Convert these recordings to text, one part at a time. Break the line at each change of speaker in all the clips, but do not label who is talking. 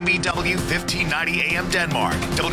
WBW 1590 AM Denmark,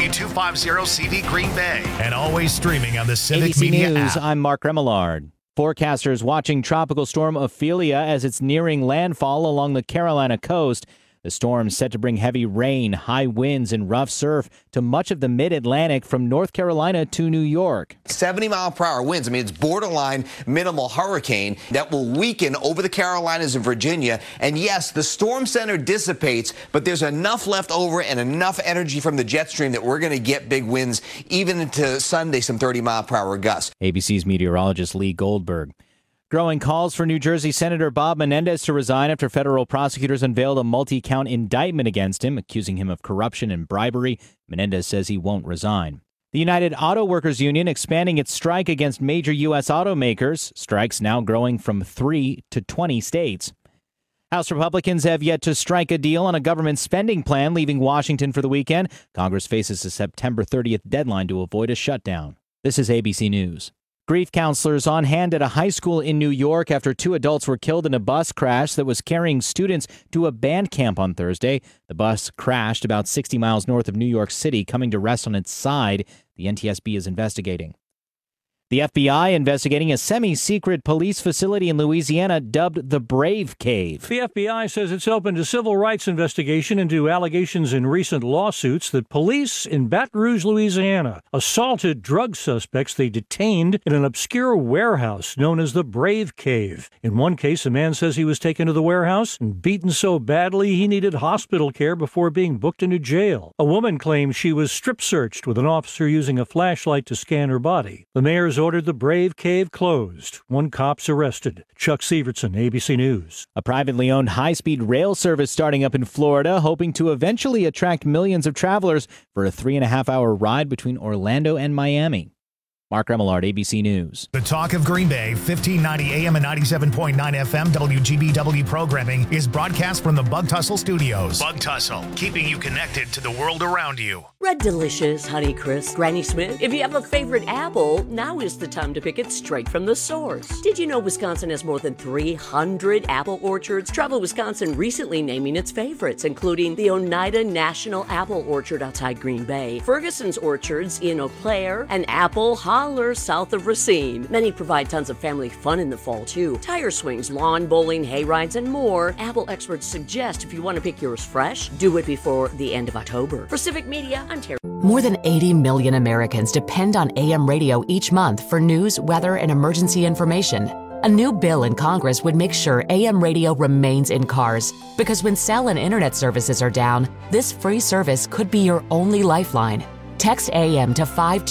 W250CV Green Bay, and always streaming on the Civic
ABC
Media
News,
app.
I'm Mark Remillard. Forecasters watching Tropical Storm Ophelia as it's nearing landfall along the Carolina coast. The storm is set to bring heavy rain, high winds, and rough surf to much of the mid-Atlantic from North Carolina to New York.
70-mile-per-hour winds. I mean, it's borderline minimal hurricane that will weaken over the Carolinas and Virginia. And yes, the storm center dissipates, but there's enough left over and enough energy from the jet stream that we're going to get big winds, even into Sunday, some 30-mile-per-hour gusts.
ABC's meteorologist Lee Goldberg. Growing calls for New Jersey Senator Bob Menendez to resign after federal prosecutors unveiled a multi-count indictment against him, accusing him of corruption and bribery. Menendez says he won't resign. The United Auto Workers Union expanding its strike against major U.S. automakers. Strikes now growing from 3 to 20 states. House Republicans have yet to strike a deal on a government spending plan, leaving Washington for the weekend. Congress faces a September 30th deadline to avoid a shutdown. This is ABC News. Grief counselors on hand at a high school in New York after 2 adults were killed in a bus crash that was carrying students to a band camp on Thursday. The bus crashed about 60 miles north of New York City, coming to rest on its side. The NTSB is investigating. The FBI investigating a semi-secret police facility in Louisiana dubbed the Brave Cave.
The FBI says it's opened a civil rights investigation into allegations in recent lawsuits that police in Baton Rouge, Louisiana, assaulted drug suspects they detained in an obscure warehouse known as the Brave Cave. In one case, a man says he was taken to the warehouse and beaten so badly he needed hospital care before being booked into jail. A woman claims she was strip-searched with an officer using a flashlight to scan her body. The mayor's ordered the Brave Cave closed. 1 cop's arrested. Chuck Severson, ABC News.
A privately owned high-speed rail service starting up in Florida, hoping to eventually attract millions of travelers for a 3.5-hour ride between Orlando and Miami. Mark Remillard, ABC News.
The Talk of Green Bay, 1590 AM and 97.9 FM WGBW programming is broadcast from the Bug Tussle Studios. Bug Tussle, keeping you connected to the world around you.
Red Delicious, Honeycrisp, Granny Smith. If you have a favorite apple, now is the time to pick it straight from the source. Did you know Wisconsin has more than 300 apple orchards? Travel Wisconsin recently naming its favorites, including the Oneida National Apple Orchard outside Green Bay, Ferguson's Orchards in Eau Claire, and Apple Holler south of Racine. Many provide tons of family fun in the fall, too. Tire swings, lawn bowling, hay rides, and more. Apple experts suggest if you want to pick yours fresh, do it before the end of October. For Civic Media, I'm Terry.
More than 80 million Americans depend on AM radio each month for news, weather, and emergency information. A new bill in Congress would make sure AM radio remains in cars, because when cell and internet services are down, this free service could be your only lifeline. Text AM to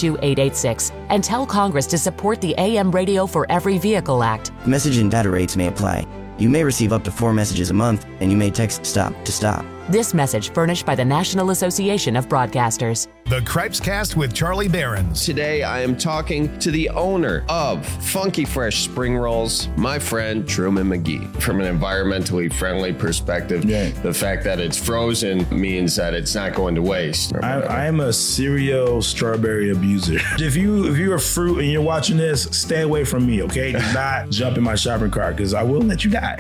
52886 and tell Congress to support the AM Radio for Every Vehicle Act.
Message and data rates may apply. You may receive up to 4 messages a month, and you may text STOP to stop.
This message furnished by the National Association of Broadcasters.
The Cripes Cast with Charlie Behrens.
Today I am talking to the owner of Funky Fresh Spring Rolls, my friend Truman McGee. From an environmentally friendly perspective, the fact that it's frozen means that it's not going to waste.
I am a serial strawberry abuser. If you're a fruit and you're watching this, stay away from me, okay? Do not jump in my shopping cart, because I will let you die.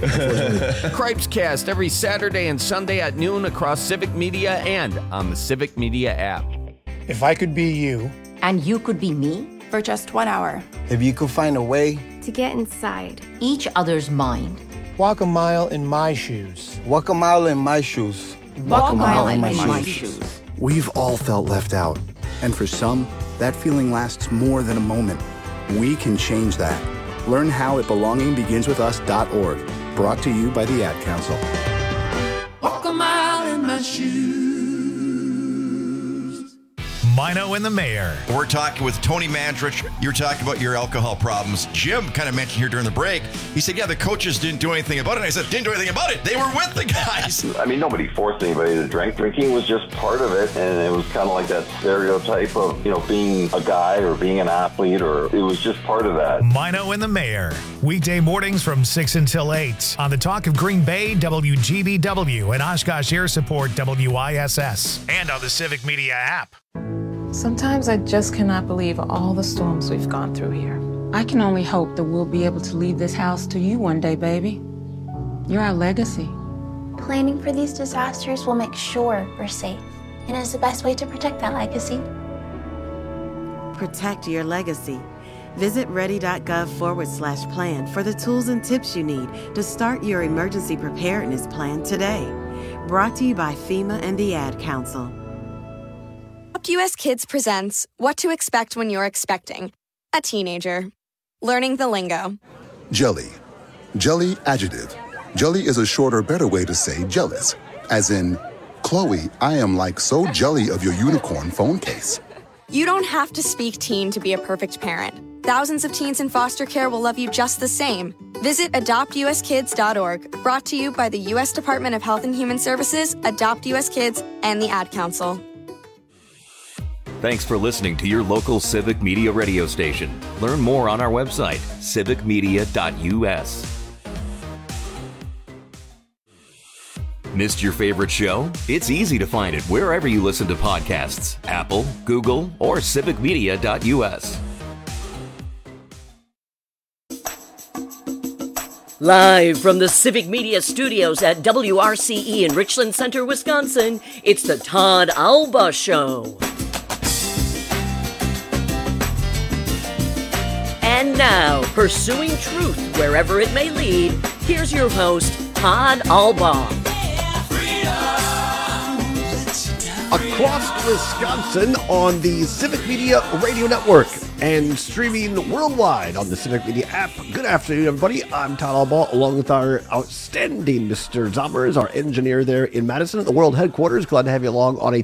Cripes Cast every Saturday and Sunday at noon across Civic Media and on the Civic Media app.
If I could be you.
And you could be me.
For just 1 hour.
If you could find a way.
To get inside.
Each other's mind.
Walk a mile in my shoes.
Walk a mile in my shoes.
Walk a mile in my shoes.
We've all felt left out. And for some, that feeling lasts more than a moment. We can change that. Learn how at belongingbeginswithus.org. Brought to you by the Ad Council.
Walk a mile in my shoes.
Mino and the Mayor.
We're talking with Tony Mandrich. You're talking about your alcohol problems. Jim kind of mentioned here during the break. He said, yeah, the coaches didn't do anything about it. And I said, didn't do anything about it. They were with the guys.
I mean, nobody forced anybody to drink. Drinking was just part of it. And it was kind of like that stereotype of, being a guy or being an athlete, or it was just part of that.
Mino and the Mayor. Weekday mornings from 6 until 8 on the Talk of Green Bay, WGBW, and Oshkosh Air Support, WISS, and on the Civic Media app.
Sometimes I just cannot believe all the storms we've gone through here.
I can only hope that we'll be able to leave this house to you one day, baby. You're our legacy.
Planning for these disasters will make sure we're safe, and is the best way to protect that legacy.
Protect your legacy. Visit ready.gov/plan for the tools and tips you need to start your emergency preparedness plan today. Brought to you by FEMA and the Ad Council.
Adopt US Kids presents What to Expect When You're Expecting a Teenager. Learning the lingo.
Jelly. Jelly adjective. Jelly is a shorter, better way to say jealous. As in, Chloe, I am like so jelly of your unicorn phone case.
You don't have to speak teen to be a perfect parent. Thousands of teens in foster care will love you just the same. Visit adoptuskids.org. Brought to you by the U.S. Department of Health and Human Services, Adopt US Kids, and the Ad Council.
Thanks for listening to your local Civic Media radio station. Learn more on our website, civicmedia.us. Missed your favorite show? It's easy to find it wherever you listen to podcasts, Apple, Google, or civicmedia.us.
Live from the Civic Media Studios at WRCE in Richland Center, Wisconsin, it's the Todd Alba Show. And now, pursuing truth wherever it may lead, here's your host, Todd Alba.
Across Wisconsin on the Civic Media Radio Network and streaming worldwide on the Civic Media app. Good afternoon, everybody. I'm Todd Alba, along with our outstanding Mr. Zommers, our engineer there in Madison at the world headquarters. Glad to have you along on a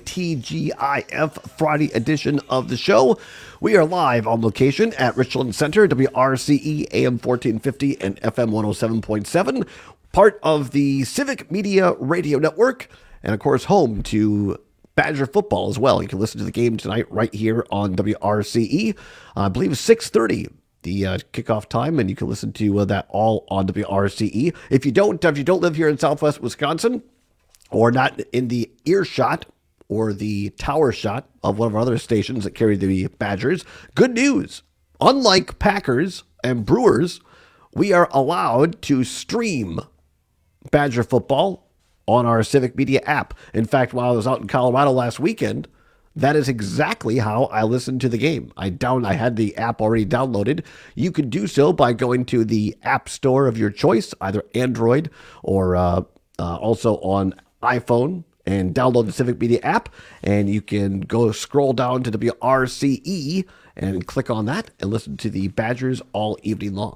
TGIF Friday edition of the show. We are live on location at Richland Center, WRCE AM 1450 and FM 107.7, part of the Civic Media Radio Network, and of course home to Badger football as well. You can listen to the game tonight right here on WRCE. I believe 6:30, the kickoff time, and you can listen to that all on WRCE. If you don't live here in Southwest Wisconsin, or not in the earshot or the tower shot of one of our other stations that carry the Badgers, good news. Unlike Packers and Brewers, we are allowed to stream Badger football on our Civic Media app. In fact, while I was out in Colorado last weekend, that is exactly how I listened to the game. I had the app already downloaded. You can do so by going to the app store of your choice, either Android or also on iPhone, and download the Civic Media app, and you can go scroll down to WRCE and click on that and listen to the Badgers all evening long.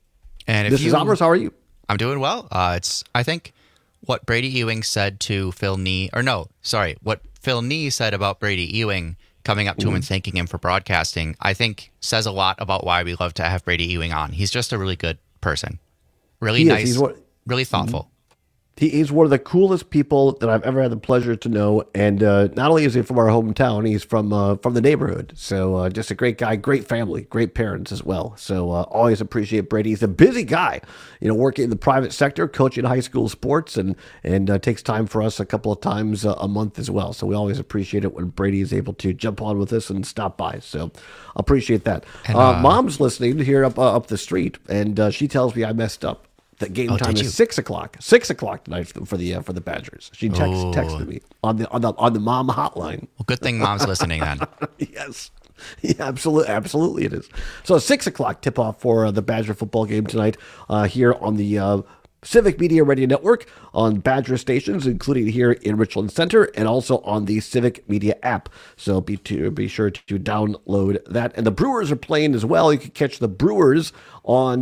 And
This is Zommers, how are you?
I'm doing well. It's, I think, what Brady Ewing said to Phil Nee, what Phil Nee said about Brady Ewing coming up to him and thanking him for broadcasting, I think says a lot about why we love to have Brady Ewing on. He's just a really good person. Really nice, really thoughtful.
He's one of the coolest people that I've ever had the pleasure to know, and not only is he from our hometown, he's from the neighborhood. So just a great guy, great family, great parents as well. So always appreciate Brady. He's a busy guy, working in the private sector, coaching high school sports, and takes time for us a couple of times a month as well. So we always appreciate it when Brady is able to jump on with us and stop by. So appreciate that. And, Mom's listening here up the street, and she tells me I messed up. The game time is 6 o'clock. 6 o'clock tonight for the Badgers. She texted me on the mom hotline.
Well, good thing Mom's listening then.
Yes, yeah, absolutely it is. So 6 o'clock tip off for the Badger football game tonight here on the Civic Media Radio Network on Badger stations, including here in Richland Center, and also on the Civic Media app. So be sure to download that. And the Brewers are playing as well. You can catch the Brewers on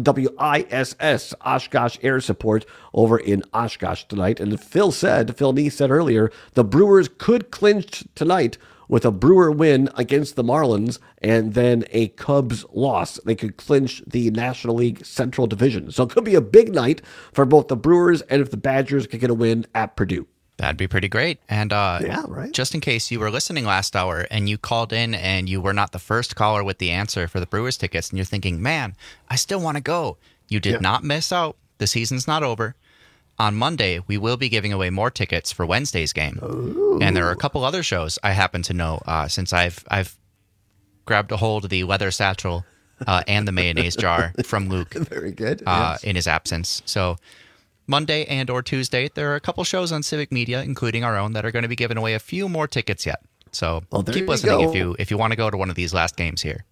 WISS, Oshkosh Air Support, over in Oshkosh tonight. And Phil Nee said earlier, the Brewers could clinch tonight with a Brewer win against the Marlins and then a Cubs loss. They could clinch the National League Central Division. So it could be a big night for both the Brewers and if the Badgers could get a win at Purdue.
That'd be pretty great. And
yeah, right.
Just in case you were listening last hour and you called in and you were not the first caller with the answer for the Brewers tickets and you're thinking, man, I still want to go. You did not miss out. The season's not over. On Monday, we will be giving away more tickets for Wednesday's game. Ooh. And there are a couple other shows I happen to know since I've grabbed a hold of the leather satchel and the mayonnaise jar from Luke.
Very good.
In his absence. So Monday and or Tuesday, there are a couple shows on Civic Media, including our own, that are going to be giving away a few more tickets yet. So keep listening if you want to go to one of these last games here.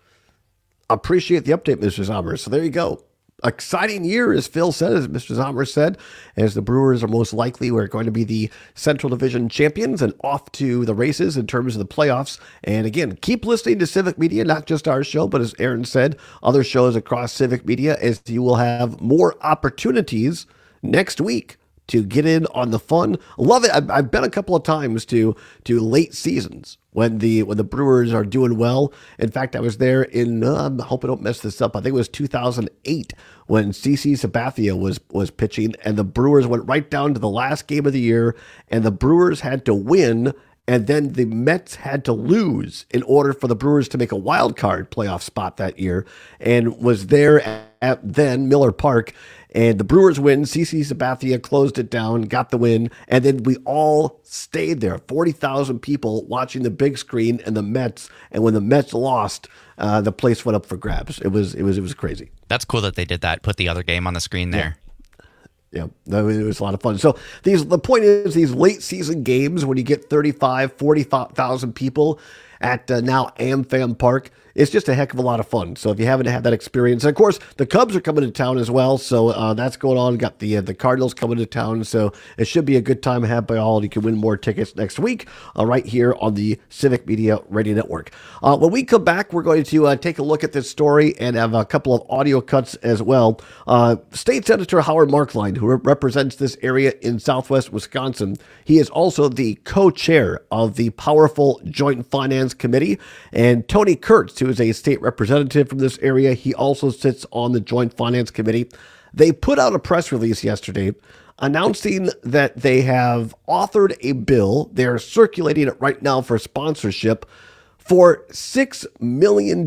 Appreciate the update, Mr. Zomer. So there you go. Exciting year, as Phil said, as Mr. Zomer said, as the Brewers are most likely we're going to be the Central Division champions and off to the races in terms of the playoffs. And again, keep listening to Civic Media, not just our show, but as Aaron said, other shows across Civic Media, as you will have more opportunities next week to get in on the fun. Love it. I've been a couple of times to late seasons when the Brewers are doing well. In fact, I was there in, I hope I don't mess this up, I think it was 2008 when CC Sabathia was pitching, and the Brewers went right down to the last game of the year, and the Brewers had to win, and then the Mets had to lose in order for the Brewers to make a wild card playoff spot that year, and was there at then Miller Park. And the Brewers win. CC Sabathia closed it down, got the win, and then we all stayed there. 40,000 people watching the big screen and the Mets. And when the Mets lost, the place went up for grabs. It was crazy.
That's cool that they did that. Put the other game on the screen there.
Yeah, it was a lot of fun. So the point is, these late season games when you get 35, 40,000 people at now AmFam Park, it's just a heck of a lot of fun. So if you haven't had that experience, and of course the Cubs are coming to town as well, so that's going on. Got the Cardinals coming to town, so it should be a good time had by all. You can win more tickets next week right here on the Civic Media Radio Network. When we come back, we're going to take a look at this story and have a couple of audio cuts as well. State Senator Howard Marklein, who represents this area in Southwest Wisconsin, he is also the co-chair of the powerful Joint Finance Committee, and Tony Kurtz, who is a state representative from this area, he also sits on the Joint Finance Committee. They put out a press release yesterday announcing that they have authored a bill. They're circulating it right now for sponsorship for $6 million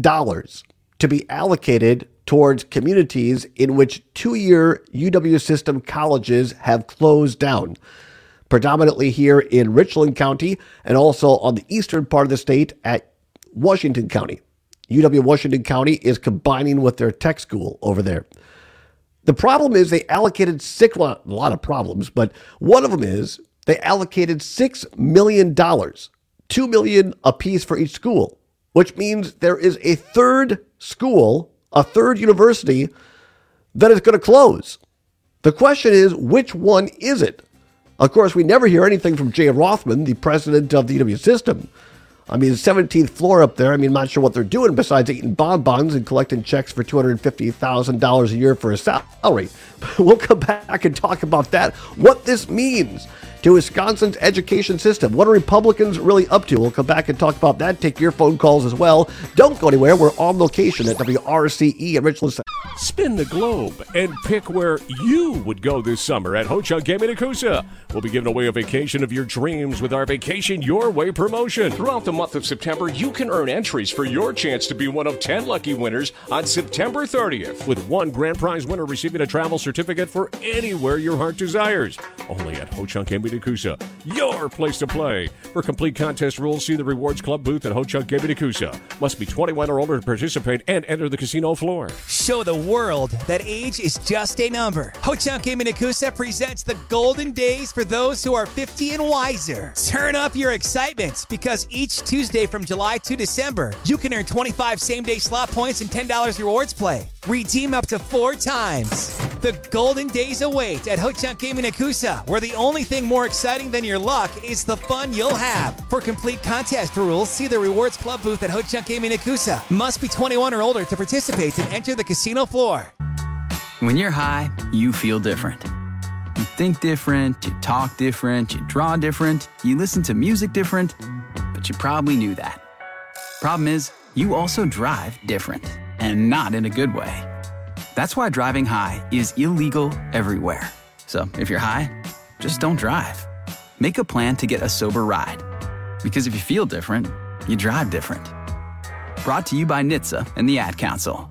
to be allocated towards communities in which two-year UW system colleges have closed down, predominantly here in Richland County and also on the eastern part of the state at Washington County. UW Washington County is combining with their tech school over there. The problem is they allocated a lot of problems, but one of them is they allocated $6 million, $2 million apiece for each school, which means there is a third school, a third university that is going to close. The question is, which one is it? Of course, we never hear anything from Jay Rothman, the president of the UW system. I mean, 17th floor up there, I'm not sure what they're doing besides eating bonbons and collecting checks for $250,000 a year for a salary. We'll come back and talk about that, what this means to Wisconsin's education system. What are Republicans really up to? We'll come back and talk about that, take your phone calls as well. Don't go anywhere. We're on location at WRCE in Richland.
Spin the globe and pick where you would go this summer at Ho-Chunk Gaming in Coosa. We'll be giving away a vacation of your dreams with our Vacation Your Way promotion. Throughout the month of September, you can earn entries for your chance to be one of 10 lucky winners on September 30th, with one grand prize winner receiving a travel certificate for anywhere your heart desires. Only at Ho-Chunk Gaming in Coosa, your place to play. For complete contest rules, see the Rewards Club booth at Ho-Chunk Gaming in Coosa. Must be 21 or older to participate and enter the casino floor.
Show the world that age is just a number. Ho-Chunk Gaming in Coosa presents the golden days for those who are 50 and wiser. Turn up your excitement, because each Tuesday from July to December, you can earn 25 same-day slot points and $10 rewards play. Redeem up to 4 times. The golden days await at Ho-Chunk Gaming in Coosa, where the only thing more exciting than your luck is the fun you'll have. For complete contest rules, see the Rewards Club booth at Ho-Chunk Gaming in Coosa. Must be 21 or older to participate and enter the casino floor.
When you're high, you feel different. You think different, you talk different, you draw different, you listen to music different, but you probably knew that. Problem is, you also drive different, and not in a good way. That's why driving high is illegal everywhere. So if you're high, just don't drive. Make a plan to get a sober ride. Because if you feel different, you drive different. Brought to you by NHTSA and the Ad Council.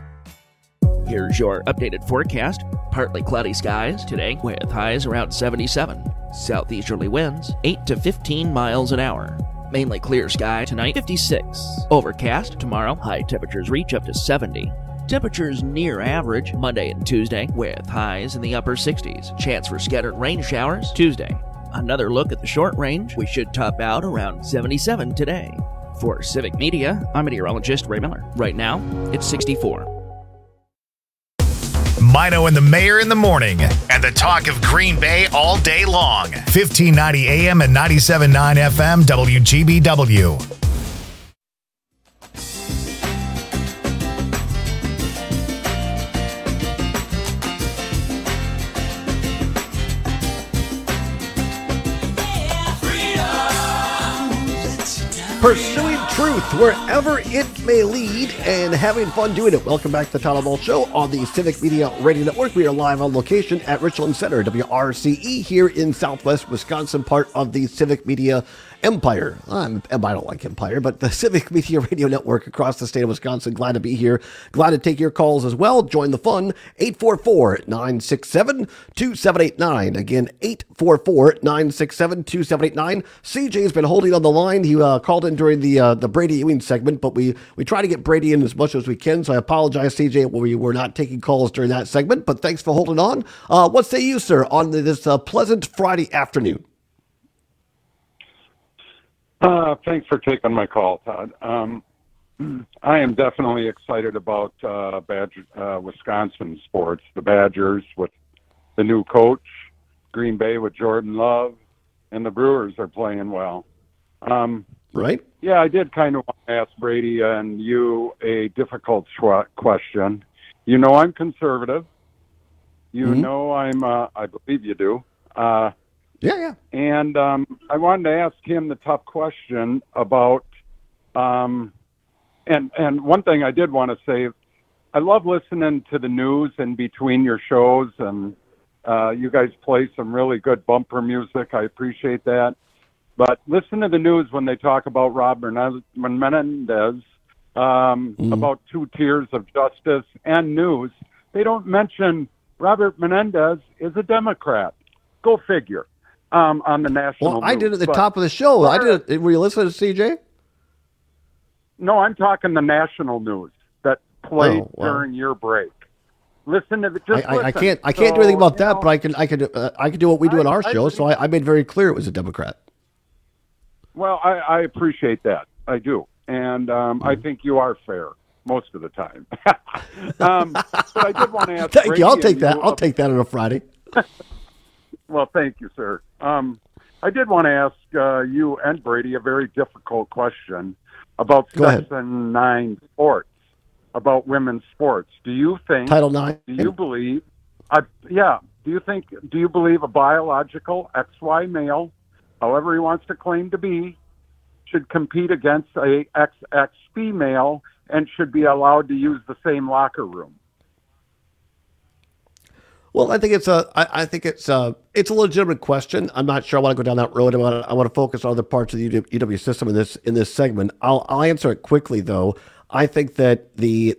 Here's your updated forecast. Partly cloudy skies today with highs around 77. Southeasterly winds 8 to 15 miles an hour. Mainly clear sky tonight, 56. Overcast tomorrow, high temperatures reach up to 70. Temperatures near average Monday and Tuesday, with highs in the upper 60s. Chance for scattered rain showers Tuesday. Another look at the short range. We should top out around 77 today. For Civic Media, I'm meteorologist Ray Miller. Right now, it's 64.
Mino and the Mayor in the morning, and the talk of Green Bay all day long. 1590 AM and 97.9 FM WGBW.
Pursuing truth wherever it may lead and having fun doing it. Welcome back to the Tyler Ball Show on the Civic Media Radio Network. We are live on location at Richland Center, WRCE, here in Southwest Wisconsin, part of the Civic Media Empire. I don't like Empire, but the Civic Media Radio Network across the state of Wisconsin. Glad to be here. Glad to take your calls as well. Join the fun. 844-967-2789. Again, 844-967-2789. CJ's been holding on the line. He called in during the Brady Ewing segment, but we try to get Brady in as much as we can, so I apologize, CJ, we were not taking calls during that segment, but thanks for holding on. What say you, sir, on this pleasant Friday afternoon?
Thanks for taking my call, Todd. I am definitely excited about Wisconsin sports. The Badgers with the new coach, Green Bay with Jordan Love, and the Brewers are playing well.
Right?
Yeah, I did kind of want to ask Brady and you a difficult question. You know I'm conservative. You know I believe you do.
Yeah.
And I wanted to ask him the tough question about, and one thing I did want to say, I love listening to the news in between your shows, and you guys play some really good bumper music. I appreciate that. But listen to the news when they talk about Rob Menendez, about 2 tiers of justice and news. They don't mention Robert Menendez is a Democrat. Go figure. On the national
Well, I did at the top of the show. Were you listening to CJ?
No, I'm talking the national news that played during your break. Listen to the.
I can't do anything about that, but I can do what we do in our show. So I made very clear it was a Democrat.
Well, I appreciate that. I do, and I think you are fair most of the time. But I did want to ask.
Thank you. I'll take that. I'll take that on a Friday.
Well, thank you, sir. I did want to ask you and Brady a very difficult question about Section 9 sports, about women's sports. Do you think
Title 9?
Do you believe? Do you believe a biological XY male, however he wants to claim to be, should compete against a XX female and should be allowed to use the same locker room?
Well, I think it's a legitimate question. I'm not sure I want to go down that road. I want to focus on other parts of the UW system in this segment. I'll answer it quickly though. I think that the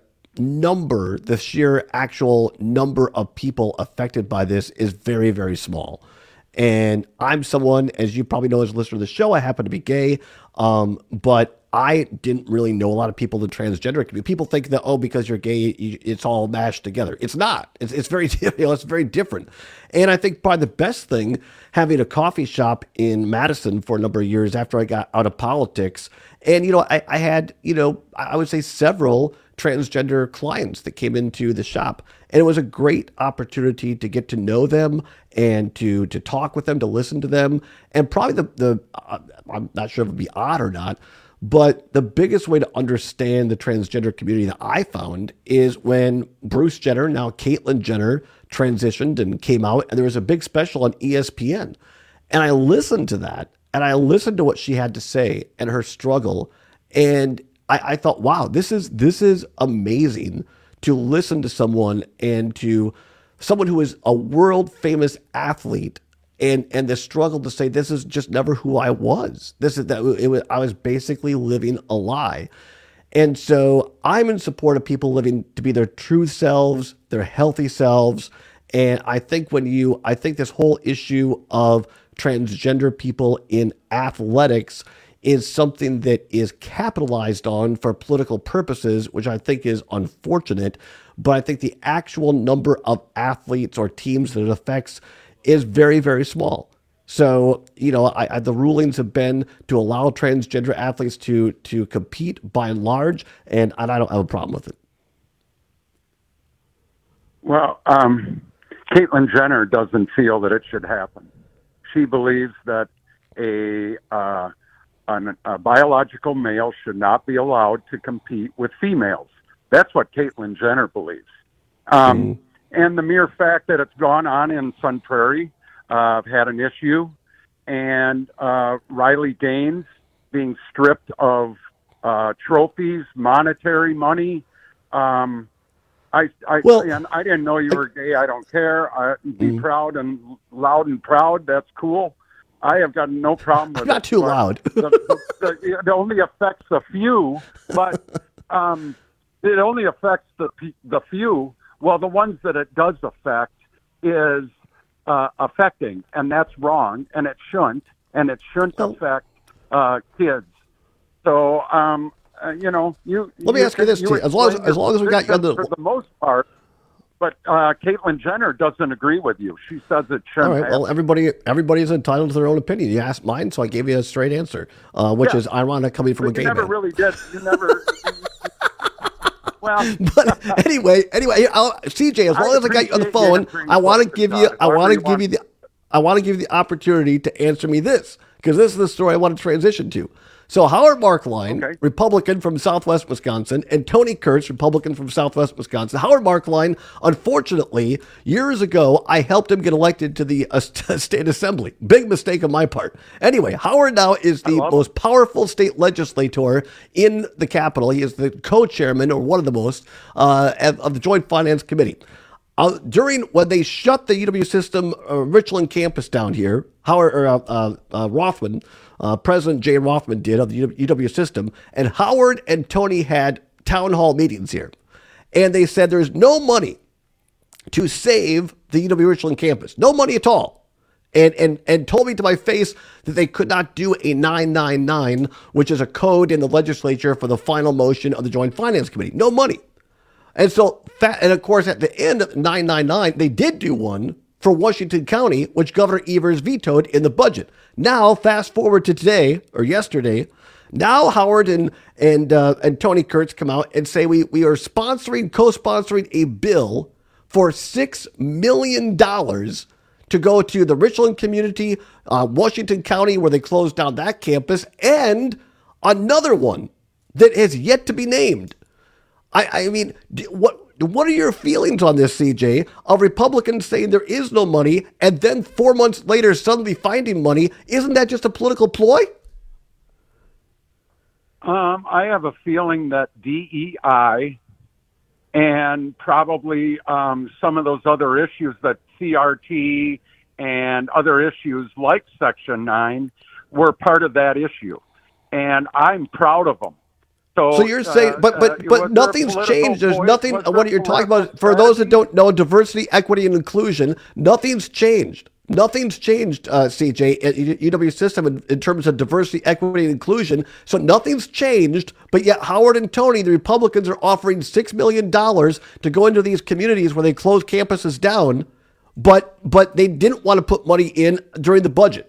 sheer actual number of people affected by this is very, very small. And I'm someone, as you probably know as a listener to the show, I happen to be gay, but I didn't really know a lot of people in the transgender community. People think that, because you're gay, it's all mashed together. It's not. It's very, it's very different. And I think probably the best thing, having a coffee shop in Madison for a number of years after I got out of politics, and, I had, I would say several transgender clients that came into the shop. And it was a great opportunity to get to know them and to talk with them, to listen to them. And probably I'm not sure if it'd be odd or not, but the biggest way to understand the transgender community that I found is when Bruce Jenner, now Caitlyn Jenner, transitioned and came out, and there was a big special on ESPN. And I listened to that, and I listened to what she had to say and her struggle. And I thought, wow, this is amazing to listen to someone and to someone who is a world famous athlete and the struggle to say, this is just never who I was. I was basically living a lie. And so I'm in support of people living to be their true selves, their healthy selves. And I think this whole issue of transgender people in athletics is something that is capitalized on for political purposes, which I think is unfortunate. But I think the actual number of athletes or teams that it affects is very, very small. So, the rulings have been to allow transgender athletes to compete by and large, and I don't have a problem with it.
Well, Caitlyn Jenner doesn't feel that it should happen. She believes that a biological male should not be allowed to compete with females. That's what Caitlyn Jenner believes. And the mere fact that it's gone on in Sun Prairie had an issue, and Riley Gaines being stripped of trophies, monetary money. And I didn't know you were gay. I don't care. Be proud and loud and proud. That's cool. I have got no problem with it.
Not too loud.
It only affects a few, but it only affects the few. Well, the ones that it does affect is affecting, and that's wrong, and it shouldn't affect kids. So, let
me ask you this, too. As long as we got you on the...
For the most part, but Caitlyn Jenner doesn't agree with you. She says it shouldn't.
All right, well, everybody's entitled to their own opinion. You asked mine, so I gave you a straight answer, which is ironic coming from a gay man.
You never really did. You never... Well,
but anyway, CJ, as long as I got you on the phone, I want to give you the opportunity to answer me this, because this is the story I want to transition to. So Howard Markline, Republican from Southwest Wisconsin, and Tony Kurtz, Republican from Southwest Wisconsin. Howard Markline, unfortunately, years ago, I helped him get elected to the state assembly. Big mistake on my part. Anyway, Howard now is the most powerful state legislator in the Capitol. He is the co-chairman, or one of the most, of the Joint Finance Committee. When they shut the UW system Richland campus down here, Rothman, President Jay Rothman did of the UW system, and Howard and Tony had town hall meetings here. And they said there's no money to save the UW Richland campus. No money at all. And told me to my face that they could not do a 999, which is a code in the legislature for the final motion of the Joint Finance Committee. No money. And so, and of course, at the end of 999, they did do one for Washington County, which Governor Evers vetoed in the budget. Now, fast forward to today, or yesterday, now Howard and Tony Kurtz come out and say we are co-sponsoring a bill for $6 million to go to the Richland community, Washington County, where they closed down that campus, and another one that has yet to be named. I mean, what are your feelings on this, CJ, of Republicans saying there is no money and then 4 months later suddenly finding money? Isn't that just a political ploy?
I have a feeling that DEI and probably some of those other issues, that CRT and other issues like Section 9 were part of that issue. And I'm proud of them.
So you're saying, but nothing's changed. There's nothing. What you're talking about, for those that don't know, diversity, equity, and inclusion, nothing's changed. Nothing's changed, CJ, at UW system in terms of diversity, equity, and inclusion. So nothing's changed, but yet Howard and Tony, the Republicans, are offering $6 million to go into these communities where they close campuses down, but they didn't want to put money in during the budget.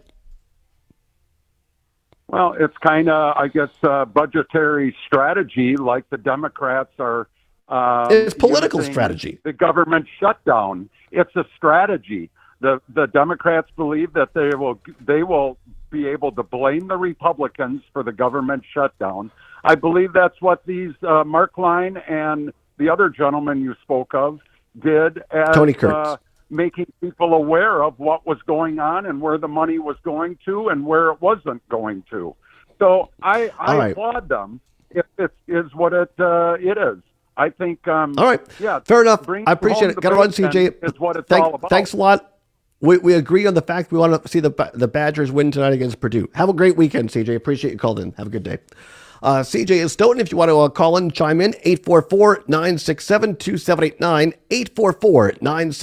Well, it's kind of, I guess, budgetary strategy, like the Democrats are.
It's political strategy.
The government shutdown. It's a strategy. The Democrats believe that they will be able to blame the Republicans for the government shutdown. I believe that's what these Markline and the other gentleman you spoke of did as
Tony Kurtz.
Making people aware of what was going on and where the money was going to and where it wasn't going to. So I applaud them if it is what it is. I think. All
right.
Yeah.
Fair enough. I appreciate it. Got to run, CJ.
Is what it's all about.
Thanks a lot. We agree on the fact we want to see the Badgers win tonight against Purdue. Have a great weekend, CJ. Appreciate you called in. Have a good day. CJ is Stoughton. If you want to call in, chime in, 844-967-2789,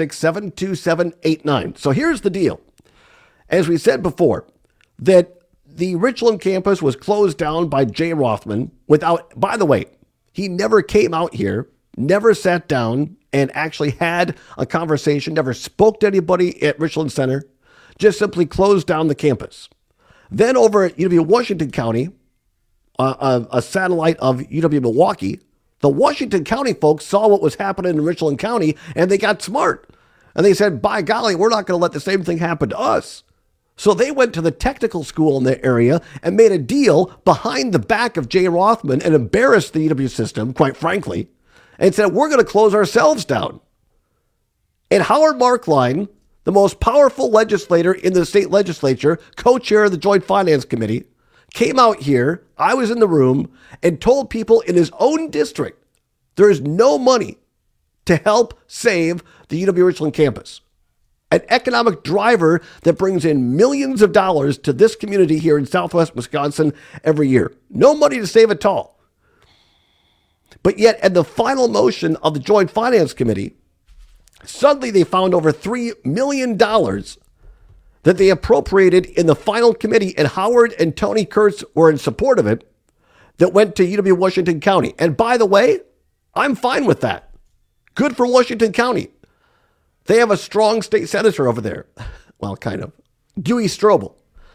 844-967-2789. So here's the deal. As we said before, that the Richland campus was closed down by Jay Rothman without, by the way, he never came out here, never sat down and actually had a conversation, never spoke to anybody at Richland Center, just simply closed down the campus. Then over at UW-Washington County, a satellite of UW-Milwaukee, the Washington County folks saw what was happening in Richland County, and they got smart. And they said, by golly, we're not going to let the same thing happen to us. So they went to the technical school in the area and made a deal behind the back of Jay Rothman and embarrassed the UW system, quite frankly, and said, we're going to close ourselves down. And Howard Markline, the most powerful legislator in the state legislature, co-chair of the Joint Finance Committee, came out here, I was in the room, and told people in his own district there is no money to help save the UW-Richland campus. An economic driver that brings in millions of dollars to this community here in Southwest Wisconsin every year. No money to save at all. But yet, at the final motion of the Joint Finance Committee, suddenly they found over $3 million that they appropriated in the final committee, and Howard and Tony Kurtz were in support of it, that went to UW-Washington County. And by the way, I'm fine with that. Good for Washington County. They have a strong state senator over there. Well, kind of. Dewey Strobel.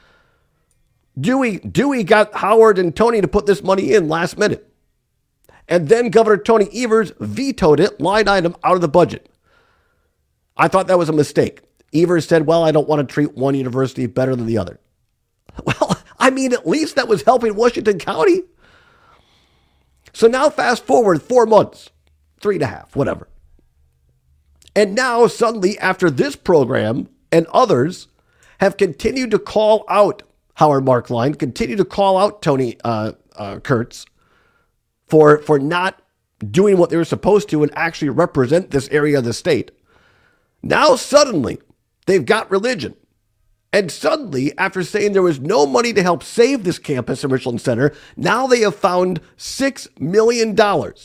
Dewey got Howard and Tony to put this money in last minute. And then Governor Tony Evers vetoed it, line item, out of the budget. I thought that was a mistake. Evers said, well, I don't want to treat one university better than the other. Well, I mean, at least that was helping Washington County. So now fast forward 4 months, 3.5, whatever. And now suddenly after this program and others have continued to call out Howard Markline, continue to call out Tony Kurtz for not doing what they were supposed to and actually represent this area of the state. Now suddenly they've got religion. And suddenly, after saying there was no money to help save this campus in Richland Center, now they have found $6 million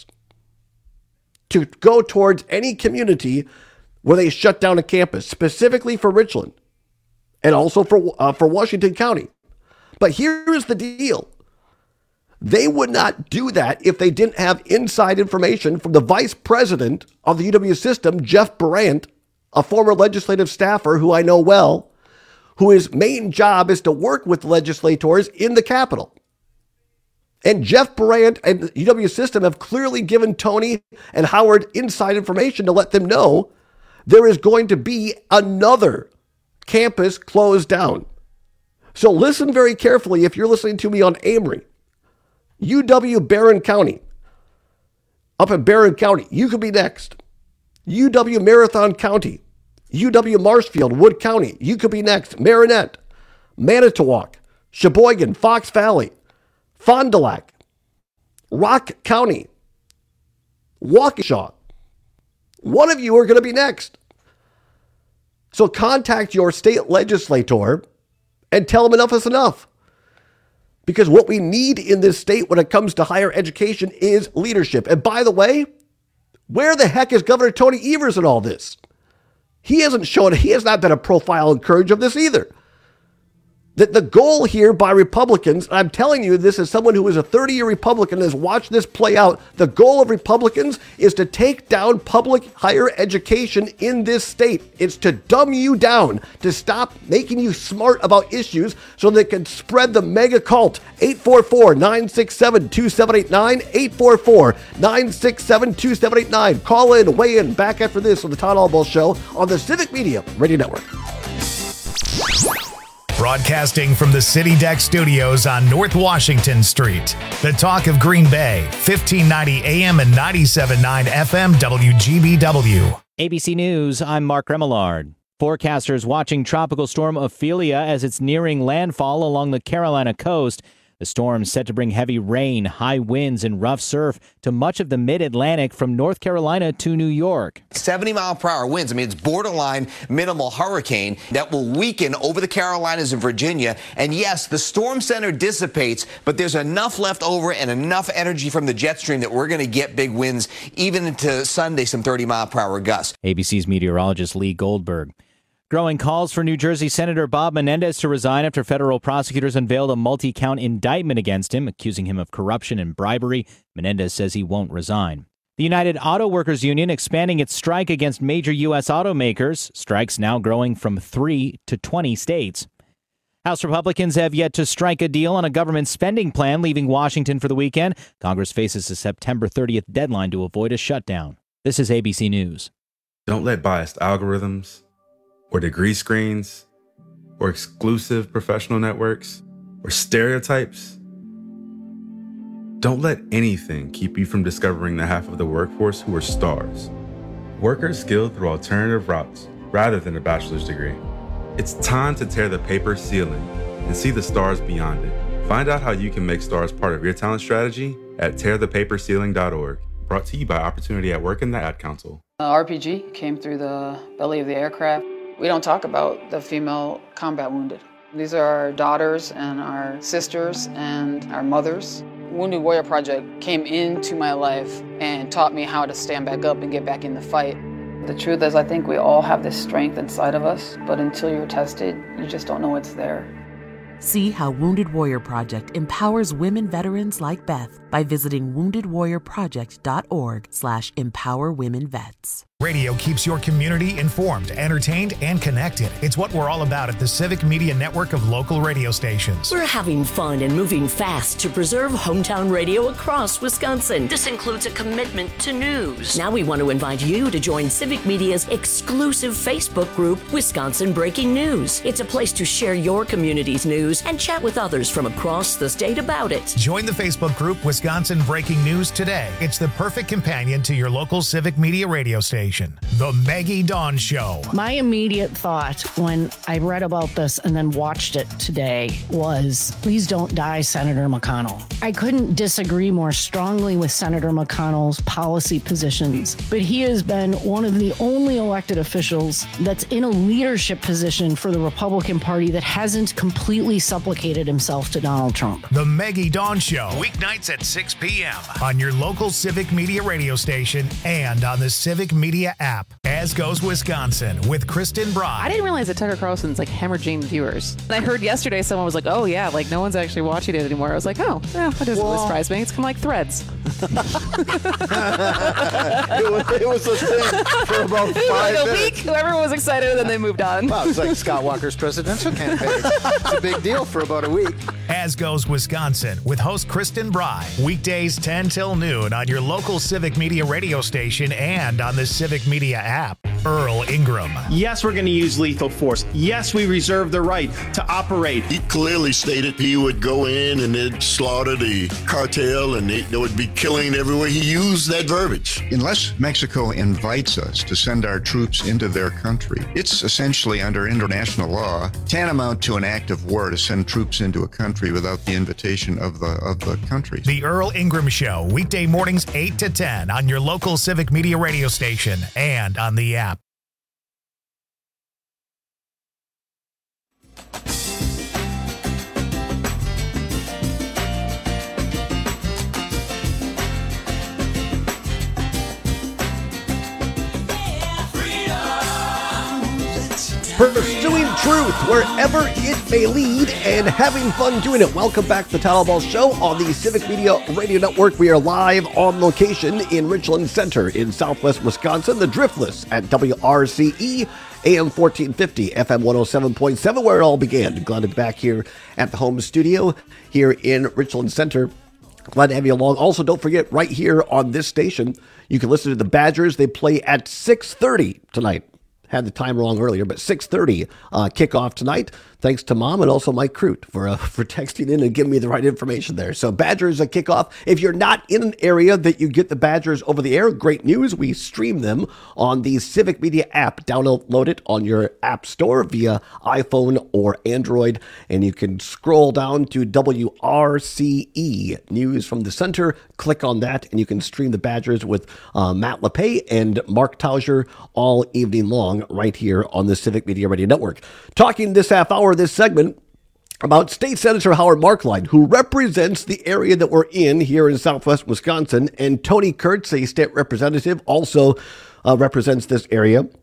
to go towards any community where they shut down a campus, specifically for Richland and also for Washington County. But here's the deal. They would not do that if they didn't have inside information from the vice president of the UW system, Jeff Brandt, a former legislative staffer who I know well, whose main job is to work with legislators in the Capitol. And Jeff Brandt and the UW system have clearly given Tony and Howard inside information to let them know there is going to be another campus closed down. So listen very carefully if you're listening to me on Amory. UW Barron County. Up in Barron County, you could be next. UW Marathon County. UW Marshfield, Wood County, you could be next. Marinette, Manitowoc, Sheboygan, Fox Valley, Fond du Lac, Rock County, Waukesha. One of you are going to be next. So contact your state legislator and tell them enough is enough. Because what we need in this state when it comes to higher education is leadership. And by the way, where the heck is Governor Tony Evers in all this? He has not been a profile and courage of this either. That the goal here by Republicans, and I'm telling you this as someone who is a 30-year Republican and has watched this play out, the goal of Republicans is to take down public higher education in this state. It's to dumb you down, to stop making you smart about issues so they can spread the mega cult. 844-967-2789, 844-967-2789. Call in, weigh in, back after this on the Todd Albaugh Show on the Civic Media Radio Network.
Broadcasting from the City Deck Studios on North Washington Street. The talk of Green Bay, 1590 AM and 97.9 FM WGBW.
ABC News, I'm Mark Remillard. Forecasters watching Tropical Storm Ophelia as it's nearing landfall along the Carolina coast. The storm is set to bring heavy rain, high winds, and rough surf to much of the mid-Atlantic from North Carolina to New York.
70-mile-per-hour winds. I mean, it's borderline minimal hurricane that will weaken over the Carolinas and Virginia. And yes, the storm center dissipates, but there's enough left over and enough energy from the jet stream that we're going to get big winds even into Sunday, some 30-mile-per-hour gusts.
ABC's meteorologist Lee Goldberg. Growing calls for New Jersey Senator Bob Menendez to resign after federal prosecutors unveiled a multi-count indictment against him, accusing him of corruption and bribery. Menendez says he won't resign. The United Auto Workers Union expanding its strike against major U.S. automakers. Strikes now growing from 3 to 20 states. House Republicans have yet to strike a deal on a government spending plan, leaving Washington for the weekend. Congress faces a September 30th deadline to avoid a shutdown. This is ABC News.
Don't let biased algorithms or degree screens or exclusive professional networks or stereotypes. Don't let anything keep you from discovering the half of the workforce who are stars. Workers skilled through alternative routes rather than a bachelor's degree. It's time to tear the paper ceiling and see the stars beyond it. Find out how you can make stars part of your talent strategy at tearthepaperceiling.org. Brought to you by Opportunity at Work and the Ad Council.
RPG came through the belly of the aircraft. We don't talk about the female combat wounded. These are our daughters and our sisters and our mothers. Wounded Warrior Project came into my life and taught me how to stand back up and get back in the fight. The truth is, I think we all have this strength inside of us, but until you're tested, you just don't know it's there.
See how Wounded Warrior Project empowers women veterans like Beth by visiting woundedwarriorproject.org/empowerwomenvets.
Radio keeps your community informed, entertained, and connected. It's what we're all about at the Civic Media Network of local radio stations.
We're having fun and moving fast to preserve hometown radio across Wisconsin. This includes a commitment to news. Now we want to invite you to join Civic Media's exclusive Facebook group, Wisconsin Breaking News. It's a place to share your community's news and chat with others from across the state about it.
Join the Facebook group, Wisconsin Breaking News today. It's the perfect companion to your local Civic Media radio station. The Maggie Dawn Show.
My immediate thought when I read about this and then watched it today was, please don't die, Senator McConnell. I couldn't disagree more strongly with Senator McConnell's policy positions, but he has been one of the only elected officials that's in a leadership position for the Republican Party that hasn't completely supplicated himself to Donald Trump.
The Maggie Dawn Show, weeknights at 6 p.m. on your local Civic Media radio station and on the Civic Media app. As Goes Wisconsin with Kristen Bry.
I didn't realize that Tucker Carlson's like hemorrhaging viewers. And I heard yesterday someone was like, oh yeah, like no one's actually watching it anymore. I was like, oh, yeah, that doesn't really surprise me. It's kind of like Threads.
it was a thing for about 5 minutes.
A week, everyone was excited, and then they moved on.
Wow, it's like Scott Walker's presidential campaign. It's a big deal for about a week.
As Goes Wisconsin with host Kristen Bry. Weekdays 10 till noon on your local Civic Media radio station and on the Civic Media app. Earl Ingram.
Yes, we're going to use lethal force. Yes, we reserve the right to operate.
He clearly stated he would go in and they'd slaughter the cartel and they would be killing everywhere. He used that verbiage.
Unless Mexico invites us to send our troops into their country, it's essentially under international law tantamount to an act of war to send troops into a country without the invitation of the country.
The Earl Ingram Show, weekday mornings 8 to 10 on your local Civic Media radio station and on the app.
Pursuing truth wherever it may lead and having fun doing it. Welcome back to the Town Hall Ball Show on the Civic Media Radio Network. We are live on location in Richland Center in southwest Wisconsin, the Driftless at WRCE, AM 1450, FM 107.7, where it all began. Glad to be back here at the home studio here in Richland Center. Glad to have you along. Also, don't forget, right here on this station, you can listen to the Badgers. They play at 6:30 tonight. Had the time wrong earlier, but 6:30 kickoff tonight. Thanks to Mom and also Mike Crute for texting in and giving me the right information there. So Badgers kickoff. If you're not in an area that you get the Badgers over the air, great news. We stream them on the Civic Media app. Download it on your app store via iPhone or Android, and you can scroll down to WRCE News from the Center. Click on that, and you can stream the Badgers with Matt LePay and Mark Tauser all evening long right here on the Civic Media Radio Network. Talking this half hour, this segment, about State Senator Howard Marklein, who represents the area that we're in here in southwest Wisconsin, and Tony Kurtz, a state representative, also represents this area.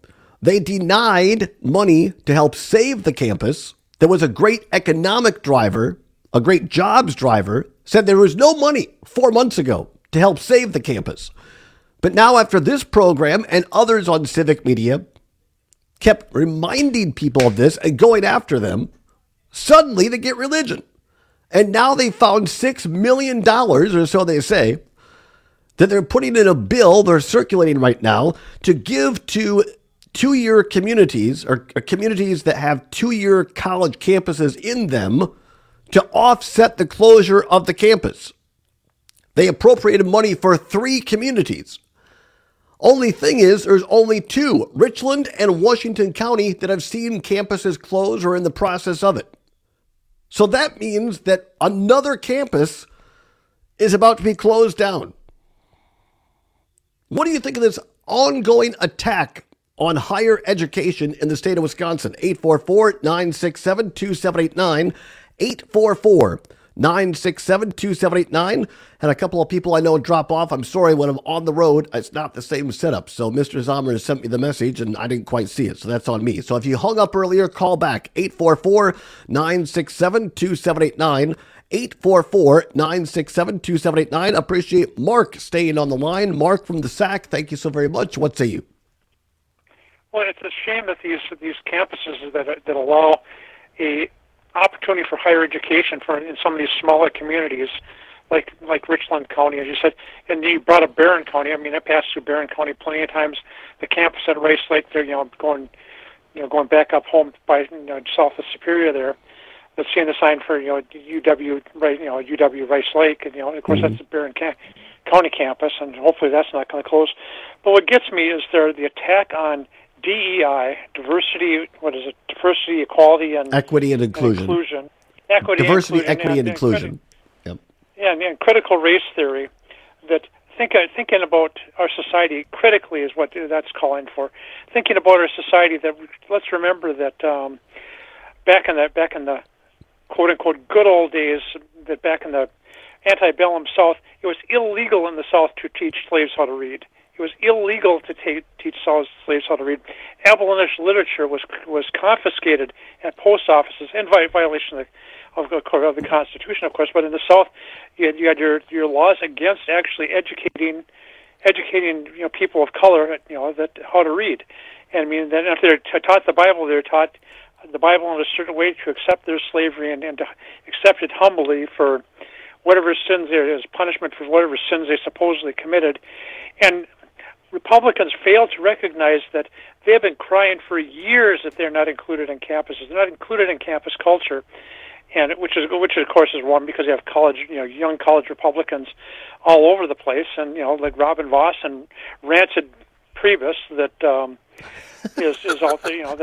They denied money to help save the campus. There was a great economic driver, a great jobs driver, said there was no money 4 months ago to help save the campus. But now after this program and others on civic media kept reminding people of this and going after them, suddenly they get religion. And now they found $6 million, or so they say, that they're putting in a bill, they're circulating right now, to give to two-year communities or communities that have two-year college campuses in them to offset the closure of the campus. They appropriated money for 3 communities. Only thing is, there's only 2, Richland and Washington County, that have seen campuses close or in the process of it. So that means that another campus is about to be closed down. What do you think of this ongoing attack on higher education in the state of Wisconsin? 844-967-2789, 844-967-2789. Had a couple of people I know drop off. I'm sorry, when I'm on the road, it's not the same setup. So Mr. Zomer has sent me the message and I didn't quite see it. So that's on me. So if you hung up earlier, call back. 844-967-2789. 844-967-2789. Appreciate Mark staying on the line. Mark from the SAC, thank you so very much. What say you?
Well, it's a shame that these campuses that allow a opportunity for higher education in some of these smaller communities, like Richland County, as you said, and you brought up Barron County. I mean, I passed through Barron County plenty of times. The campus at Rice Lake, there, going back up home by south of Superior there. Let's see the sign for UW Rice Lake, and of course that's the Barron County campus, and hopefully that's not going to close. But what gets me is the attack on DEI, diversity, equality, and
equity and inclusion. Diversity, equity, and inclusion. Yep.
Yeah, and critical race theory. That thinking about our society critically is what that's calling for. Thinking about our society, that let's remember that back in the quote unquote good old days, that back in the antebellum South, it was illegal in the South to teach slaves how to read. It was illegal to teach slaves how to read. Abolitionist literature was confiscated at post offices in violation of the Constitution, of course. But in the South, you had your laws against actually educating people of color that how to read. And I mean, then if they're taught the Bible, they're taught the Bible in a certain way to accept their slavery and to accept it humbly for whatever sins there is, punishment for whatever sins they supposedly committed. And Republicans fail to recognize that they have been crying for years that they're not included in campuses. They're not included in campus culture, and which of course is wrong because you have young college Republicans all over the place, and like Robin Voss and Rancid Priebus that is out there.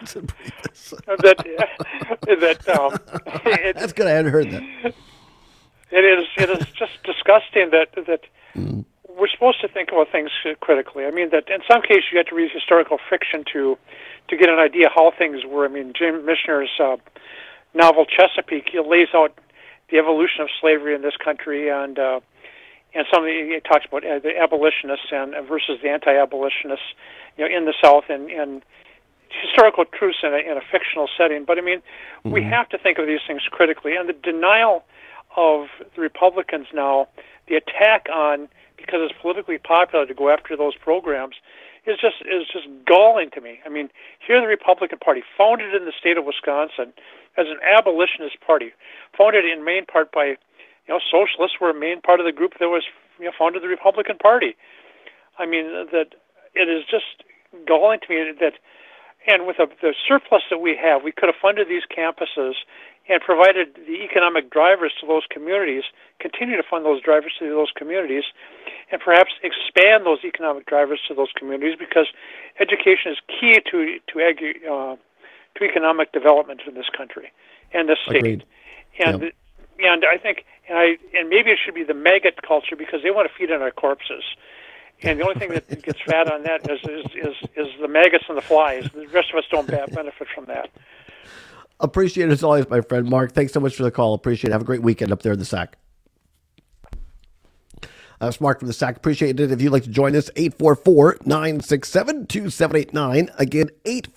That's good. I hadn't heard that.
It is just disgusting that we're supposed to think about things critically. I mean, that in some cases you have to read historical fiction to get an idea how things were. I mean, Jim Michener's novel Chesapeake lays out the evolution of slavery in this country, and he talks about the abolitionists and versus the anti-abolitionists, in the South, and historical truths in a fictional setting. But I mean, we have to think of these things critically, and the denial of the Republicans now, the attack on, because it's politically popular to go after those programs, is just galling to me. I mean, here the Republican Party, founded in the state of Wisconsin as an abolitionist party, founded in main part by socialists, were a main part of the group that was founded the Republican Party. I mean, that it is just galling to me that, and with the surplus that we have, we could have funded these campuses and provided the economic drivers to those communities, continue to fund those drivers to those communities, and perhaps expand those economic drivers to those communities, because education is key to economic development in this country and this state.
Agreed.
And I think, and maybe it should be the maggot culture, because they want to feed on our corpses. And the only thing that gets fat on that is the maggots and the flies. The rest of us don't benefit from that.
Appreciate it as always, my friend Mark. Thanks so much for the call. Appreciate it. Have a great weekend up there in the SAC. That's Mark from the Sack. Appreciate it. If you'd like to join us, 844-967-2789. Again,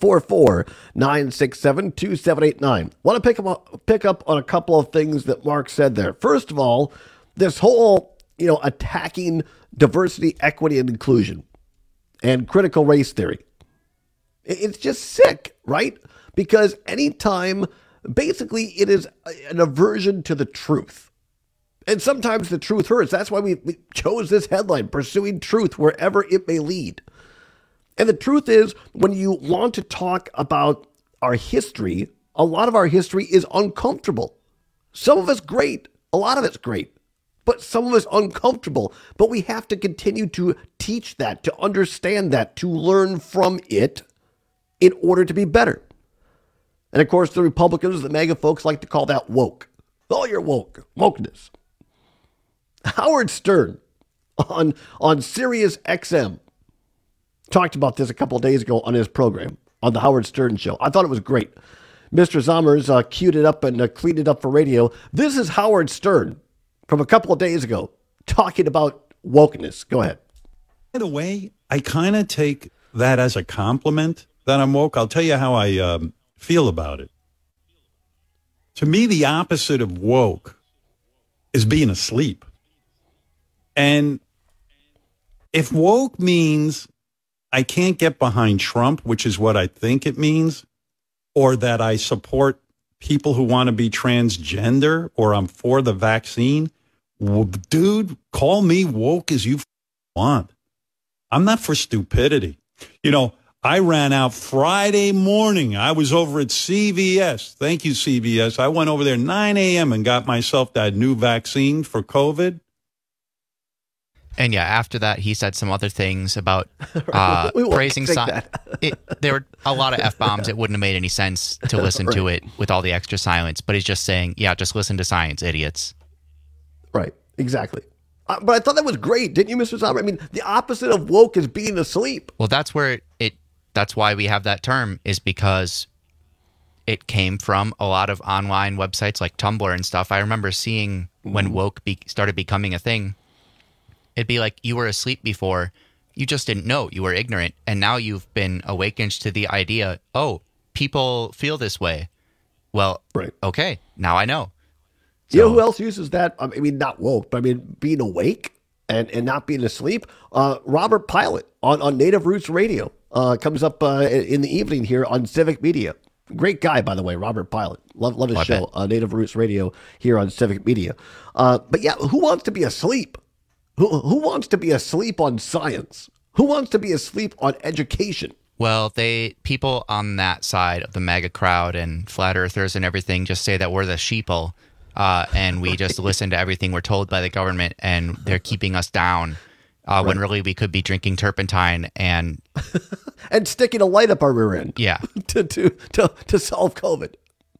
844-967-2789. Want to pick up on a couple of things that Mark said there. First of all, this whole, attacking diversity, equity, and inclusion and critical race theory. It's just sick, right? Because anytime, basically, it is an aversion to the truth. And sometimes the truth hurts. That's why we chose this headline, Pursuing Truth Wherever It May Lead. And the truth is, when you want to talk about our history, a lot of our history is uncomfortable. Some of it's great. A lot of it's great. But some of it's uncomfortable. But we have to continue to teach that, to understand that, to learn from it in order to be better. And of course, the Republicans, the MAGA folks, like to call that woke. Oh, you're woke. Wokeness. Howard Stern on Sirius XM talked about this a couple of days ago on his program, on the Howard Stern Show. I thought it was great. Mr. Zommers queued it up and cleaned it up for radio. This is Howard Stern from a couple of days ago talking about wokeness. Go ahead.
By the way, I kind of take that as a compliment that I'm woke. I'll tell you how I feel about it. To me, the opposite of woke is being asleep. And if woke means I can't get behind Trump, which is what I think it means, or that I support people who want to be transgender, or I'm for the vaccine, well, dude, call me woke as you want. I'm not for stupidity. I ran out Friday morning. I was over at CVS. Thank you, CVS. I went over there 9 a.m. and got myself that new vaccine for COVID.
And yeah, after that, he said some other things about praising science. There were a lot of F-bombs. It wouldn't have made any sense to listen to it with all the extra silence. But he's just saying, yeah, just listen to science, idiots.
Right, exactly. But I thought that was great, didn't you, Mr. Sommer? I mean, the opposite of woke is being asleep.
Well, that's where that's why we have that term, is because it came from a lot of online websites like Tumblr and stuff. I remember seeing when woke started becoming a thing, it'd be like you were asleep before, you just didn't know, you were ignorant, and now you've been awakened to the idea, oh, people feel this way. Well, right. Okay, now I know.
So, you know who else uses that? I mean, not woke, but I mean, being awake and not being asleep. Robert Pilot on Native Roots Radio comes up in the evening here on Civic Media. Great guy, by the way, Robert Pilot. Love his show, Native Roots Radio here on Civic Media. But yeah, who wants to be asleep? Who wants to be asleep on science? Who wants to be asleep on education?
Well, people on that side of the MAGA crowd and flat earthers and everything just say that we're the sheeple, and we just listen to everything we're told by the government, and they're keeping us down when really we could be drinking turpentine and
and sticking a light up our rear end.
Yeah,
to solve COVID.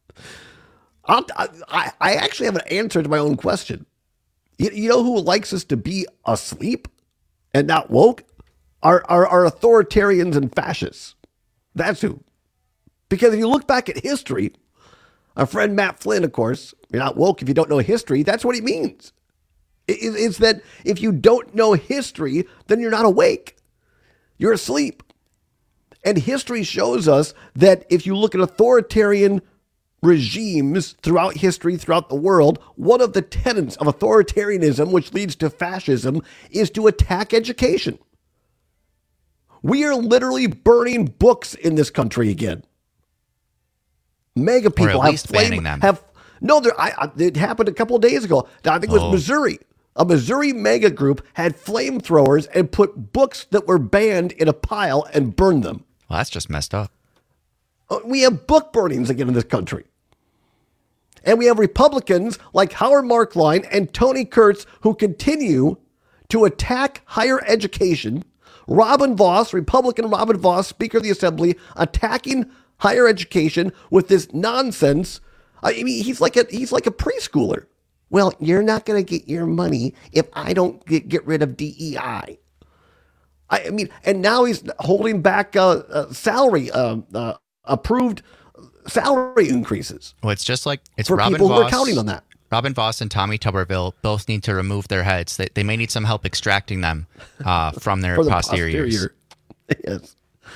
I actually have an answer to my own question. You know who likes us to be asleep and not woke? Are authoritarians and fascists. That's who. Because if you look back at history, our friend Matt Flynn, of course, you're not woke if you don't know history. That's what he means. It's that if you don't know history, then you're not awake. You're asleep. And history shows us that if you look at authoritarian regimes throughout history, throughout the world, one of the tenets of authoritarianism, which leads to fascism, is to attack education. We are literally burning books in this country again. MAGA people
banning them.
It happened a couple of days ago. I think it was Missouri. A Missouri MAGA group had flamethrowers and put books that were banned in a pile and burned them.
Well, that's just messed up.
We have book burnings again in this country. And we have Republicans like Howard Marklein and Tony Kurtz who continue to attack higher education. Robin Vos, Republican Robin Vos, Speaker of the Assembly, attacking higher education with this nonsense. I mean, he's like a preschooler. Well, you're not going to get your money if I don't get rid of DEI. I mean, and now he's holding back salary approved salary increases.
Well, it's just like it's
for
Robin
people
Vos,
who are counting on that.
Robin Voss and Tommy Tuberville both need to remove their heads. They may need some help extracting them from their posteriors.
Yes.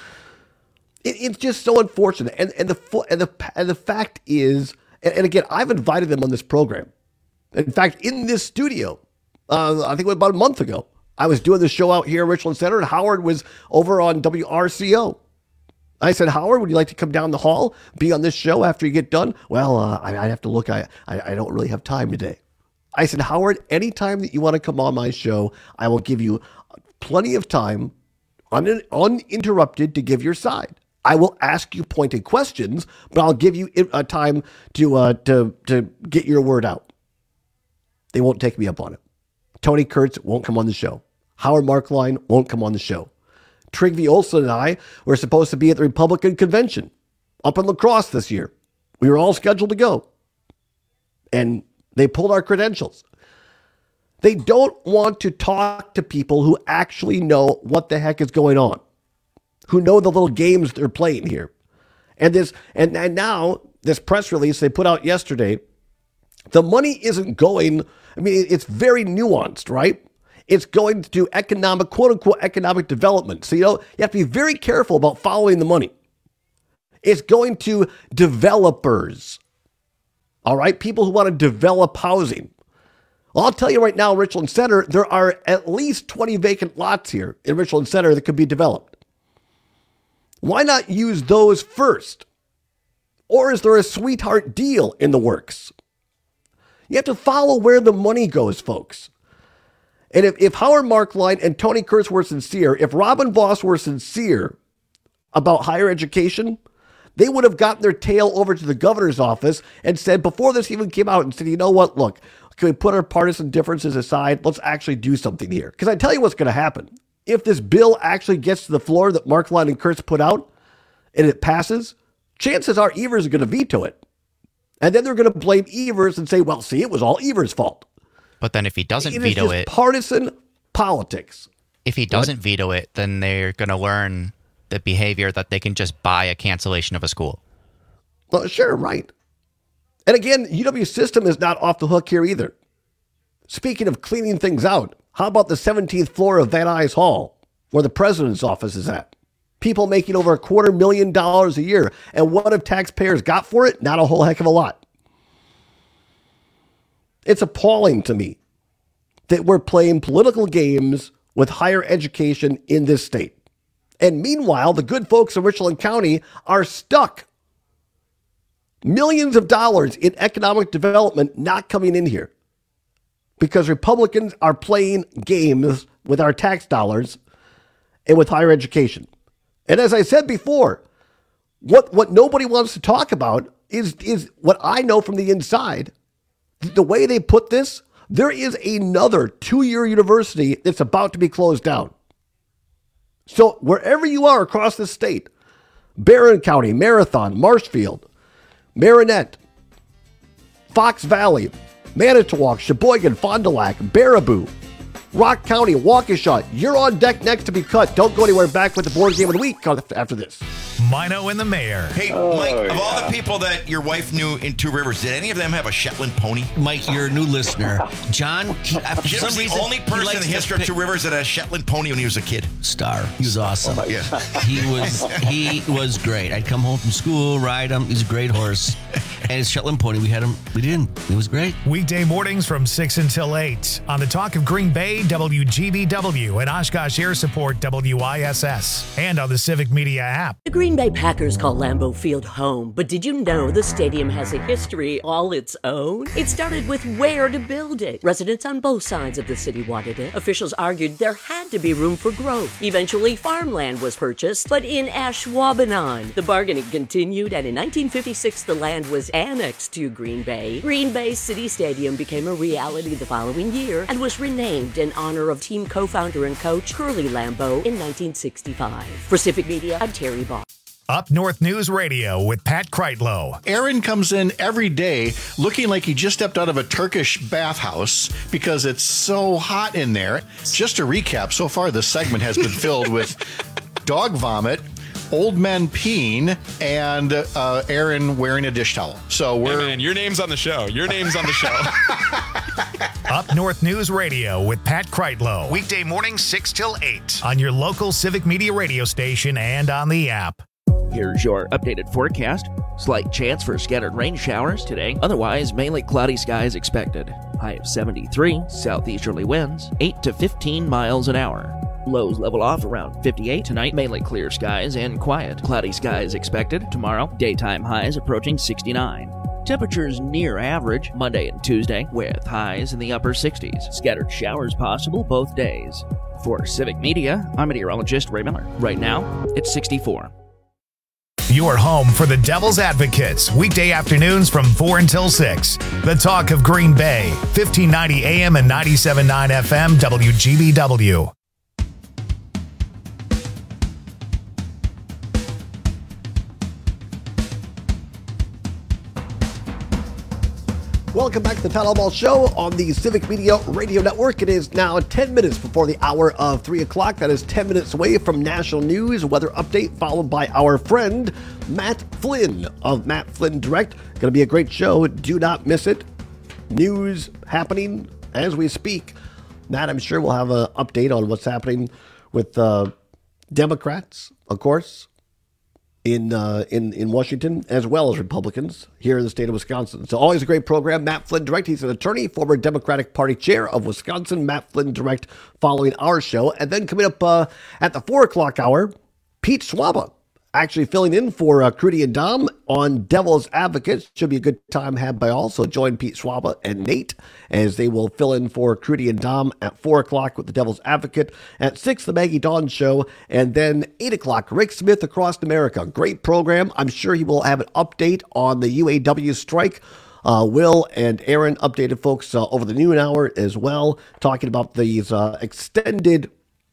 It's just so unfortunate. And the fact is, and again, I've invited them on this program. In fact, in this studio, I think it was about a month ago, I was doing the show out here at Richland Center, and Howard was over on WRCO. I said, Howard, would you like to come down the hall, be on this show after you get done? Well, I'd have to look. I don't really have time today. I said, Howard, anytime that you want to come on my show, I will give you plenty of time, uninterrupted, to give your side. I will ask you pointed questions, but I'll give you time to get your word out. They won't take me up on it. Tony Kurtz won't come on the show. Howard Markline won't come on the show. Trygve Olsen and I were supposed to be at the Republican convention up in La Crosse this year. We were all scheduled to go. And they pulled our credentials. They don't want to talk to people who actually know what the heck is going on, who know the little games they're playing here. And now this press release they put out yesterday, the money isn't going, I mean, it's very nuanced, right? It's going to do economic, quote unquote, economic development. So, you have to be very careful about following the money. It's going to developers, all right? People who want to develop housing. Well, I'll tell you right now, Richland Center, there are at least 20 vacant lots here in Richland Center that could be developed. Why not use those first? Or is there a sweetheart deal in the works? You have to follow where the money goes, folks. And if Howard Markline and Tony Kurtz were sincere, if Robin Voss were sincere about higher education, they would have gotten their tail over to the governor's office and said, before this even came out, and said, you know what, look, can we put our partisan differences aside? Let's actually do something here. Because I tell you what's going to happen. If this bill actually gets to the floor that Markline and Kurtz put out and it passes, chances are Evers is going to veto it. And then they're going to blame Evers and say, well, see, it was all Evers' fault.
But then if he doesn't veto it,
partisan politics.
If he doesn't veto it, then they're going to learn the behavior that they can just buy a cancellation of a school.
Well, sure, right. And again, UW system is not off the hook here either. Speaking of cleaning things out, how about the 17th floor of Van Nuys Hall, where the president's office is at? People making over $250,000 a year. And what have taxpayers got for it? Not a whole heck of a lot. It's appalling to me that we're playing political games with higher education in this state. And meanwhile, the good folks in Richland County are stuck. Millions of dollars in economic development not coming in here because Republicans are playing games with our tax dollars and with higher education. And as I said before, what nobody wants to talk about is what I know from the inside. The way they put this, there is another 2-year university that's about to be closed down. So wherever you are across the state, Barron County, Marathon, Marshfield, Marinette, Fox Valley, Manitowoc, Sheboygan, Fond du Lac, Baraboo, Rock County, Waukesha, you're on deck next to be cut. Don't go anywhere. Back with the board game of the week after this.
Mino and the Mayor.
Hey, Mike, of all the people that your wife knew in Two Rivers, did any of them have a Shetland pony?
Mike, you're a new listener. John,
Jim's the only person in the history of Two Rivers that had a Shetland pony when he was a kid.
Star. He was awesome.
Yeah.
He was great. I'd come home from school, ride him. He's a great horse. And his Shetland pony, we didn't. It was great.
Weekday mornings from 6 until 8 on the Talk of Green Bay, WGBW, and Oshkosh Air Support, WISS, and on the Civic Media app.
The Green Bay Packers call Lambeau Field home, but did you know the stadium has a history all its own? It started with where to build it. Residents on both sides of the city wanted it. Officials argued there had to be room for growth. Eventually, farmland was purchased, but in Ashwaubenon. The bargaining continued, and in 1956, the land was annexed to Green Bay. Green Bay City Stadium became a reality the following year and was renamed in honor of team co-founder and coach Curly Lambeau in 1965. For Civic Media, I'm Terry Ball.
Up North News Radio with Pat Kreitlow.
Aaron comes in every day looking like he just stepped out of a Turkish bathhouse because it's so hot in there. Just to recap, so far this segment has been filled with dog vomit, old men peeing, and Aaron wearing a dish towel. So we're.
Hey man, your name's on the show. Your name's on the show.
Up North News Radio with Pat Kreitlow. Weekday mornings 6 till 8 on your local Civic Media radio station and on the app.
Here's your updated forecast. Slight chance for scattered rain showers today. Otherwise, mainly cloudy skies expected. High of 73, southeasterly winds, 8 to 15 miles an hour. Lows level off around 58 tonight. Mainly clear skies and quiet. Cloudy skies expected tomorrow. Daytime highs approaching 69. Temperatures near average Monday and Tuesday with highs in the upper 60s. Scattered showers possible both days. For Civic Media, I'm meteorologist Ray Miller. Right now, it's 64.
Your home for the Devil's Advocates, weekday afternoons from 4 until 6. The Talk of Green Bay, 1590 AM and 97.9 FM, WGBW.
Welcome back to the Town Hall Ball Show on the Civic Media Radio Network. It is now 10 minutes before the hour of 3 o'clock. That is 10 minutes away from national news, weather update, followed by our friend Matt Flynn of Matt Flynn Direct. Going to be a great show. Do not miss it. News happening as we speak. Matt, I'm sure we'll have an update on what's happening with Democrats, of course, in Washington, as well as Republicans here in the state of Wisconsin. So always a great program. Matt Flynn Direct, he's an attorney, former Democratic Party chair of Wisconsin. Matt Flynn Direct following our show. And then coming up at the 4 o'clock hour, Pete Schwaba, actually filling in for Crudy and Dom on Devil's Advocates. Should be a good time had by all. So join Pete Schwaba and Nate as they will fill in for Crudy and Dom at 4 o'clock with the Devil's Advocate. At 6, the Maggie Dawn Show. And then 8 o'clock, Rick Smith Across America. Great program. I'm sure he will have an update on the UAW strike. Will and Aaron updated folks over the noon hour as well, talking about these extended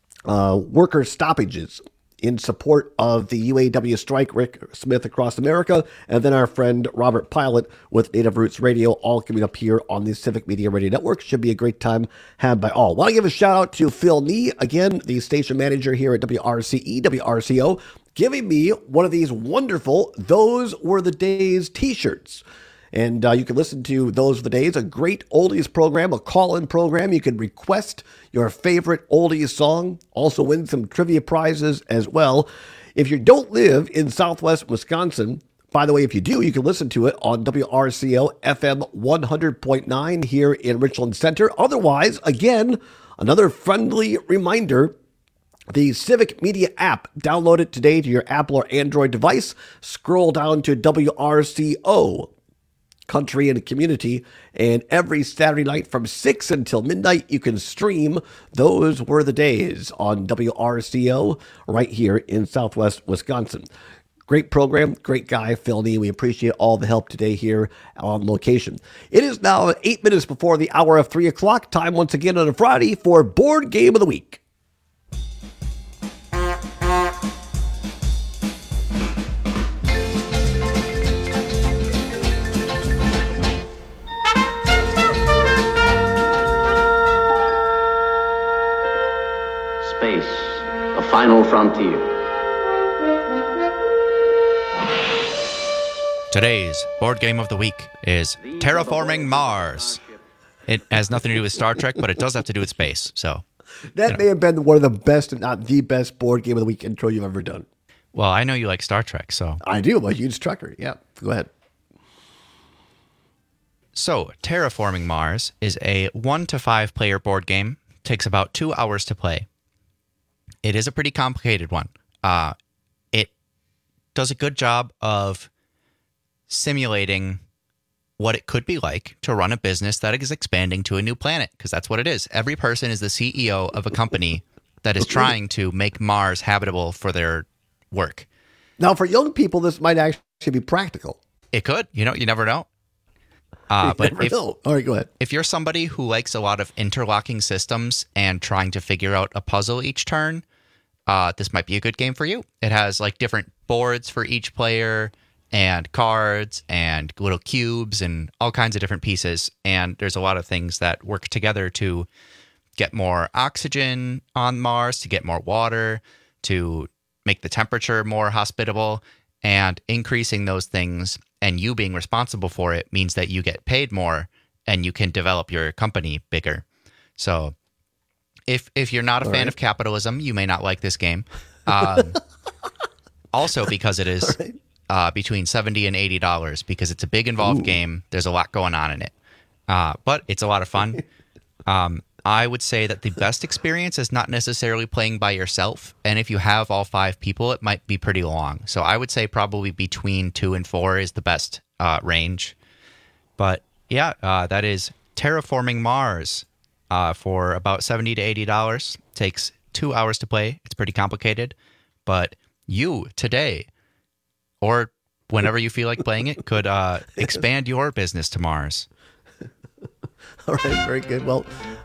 worker stoppages in support of the UAW strike. Rick Smith Across America, and then our friend Robert Pilot with Native Roots Radio, all coming up here on the Civic Media Radio Network. Should be a great time had by all. Want to give a shout out to Phil Nee, again, the station manager here at WRCE, WRCO, giving me one of these wonderful Those Were the Days t-shirts. And you can listen to Those Were the Days, a great oldies program, a call-in program. You can request your favorite oldies song, also win some trivia prizes as well. If you don't live in Southwest Wisconsin, by the way, if you do, you can listen to it on WRCO FM 100.9 here in Richland Center. Otherwise, again, another friendly reminder, the Civic Media app. Download it today to your Apple or Android device. Scroll down to WRCO. Country and Community, and every Saturday night from 6 until midnight, you can stream Those Were the Days on WRCO right here in Southwest Wisconsin. Great program, great guy, Phil Nee. We appreciate all the help today here on location. It is now 8 minutes before the hour of 3 o'clock. Time once again on a Friday for Board Game of the Week.
The final frontier.
Today's board game of the week is Terraforming Mars. It has nothing to do with Star Trek, but it does have to do with space. So
that may have been one of the best, if not the best, board game of the week intro you've ever done.
Well, I know you like Star Trek, so
I do. I'm a huge trucker. Yeah, go ahead.
So, Terraforming Mars is a 1 to 5 player board game. Takes about 2 hours to play. It is a pretty complicated one. It does a good job of simulating what it could be like to run a business that is expanding to a new planet, because that's what it is. Every person is the CEO of a company that is trying to make Mars habitable for their work.
Now, for young people, this might actually be practical.
It could. You never know.
All right, go ahead.
If you're somebody who likes a lot of interlocking systems and trying to figure out a puzzle each turn, this might be a good game for you. It has like different boards for each player and cards and little cubes and all kinds of different pieces. And there's a lot of things that work together to get more oxygen on Mars, to get more water, to make the temperature more hospitable, and increasing those things and you being responsible for it means that you get paid more and you can develop your company bigger. So if you're not a fan of capitalism, you may not like this game. Also because it is between $70 and $80 because it's a big involved game. There's a lot going on in it. But it's a lot of fun. I would say that the best experience is not necessarily playing by yourself. And if you have all 5 people, it might be pretty long. So I would say probably between 2 and 4 is the best range. But yeah, that is Terraforming Mars for about $70 to $80. Takes 2 hours to play. It's pretty complicated. But you today, or whenever you feel like playing it, could expand your business to Mars.
All right, very good. Well,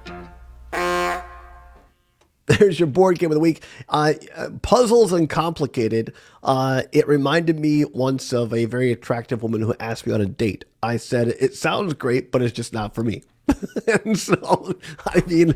there's your board game of the week. Puzzles and complicated. It reminded me once of a very attractive woman who asked me on a date. I said, it sounds great, but it's just not for me. And so, I mean,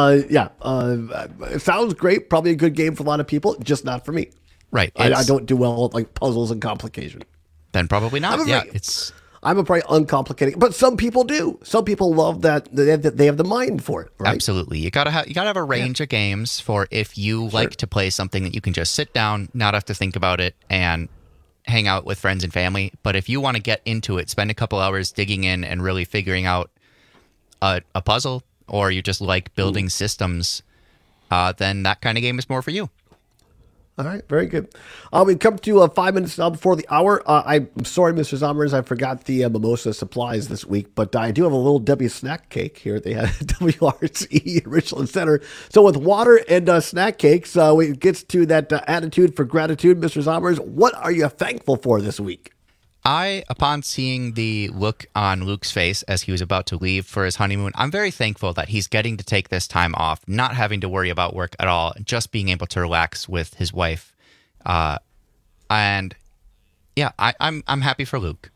it sounds great. Probably a good game for a lot of people, just not for me.
Right.
I don't do well with like puzzles and complication.
Then probably not.
I'm a pretty uncomplicated, but some people do. Some people love that they have the mind for it. Right?
Absolutely, you gotta have a range of games for if you like to play something that you can just sit down, not have to think about it, and hang out with friends and family. But if you want to get into it, spend a couple hours digging in and really figuring out a puzzle, or you just like building systems, then that kind of game is more for you.
All right, very good. We've come to 5 minutes now before the hour. I'm sorry, Mr. Zommers, I forgot the mimosa supplies this week, but I do have a little Debbie snack cake here. They had WRC Richland Center. So with water and snack cakes, it gets to that attitude for gratitude. Mr. Zommers, what are you thankful for this week?
Upon seeing the look on Luke's face as he was about to leave for his honeymoon, I'm very thankful that he's getting to take this time off, not having to worry about work at all, just being able to relax with his wife. And yeah, I'm happy for Luke.